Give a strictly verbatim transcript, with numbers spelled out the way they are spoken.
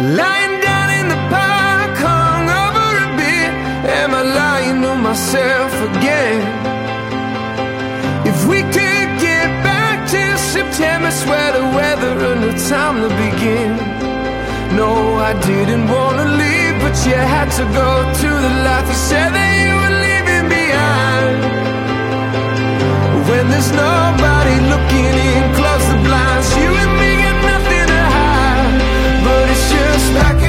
Lying down in the park, hung over a beer. Am I lying to myself again? If we could get back to September, sweater weather and no time to begin. No, I didn't want to leave, but you had to go to the life you said that you were leaving behind. When there's nobody looking in, close the blinds. You and me got nothing to hide, but it's just like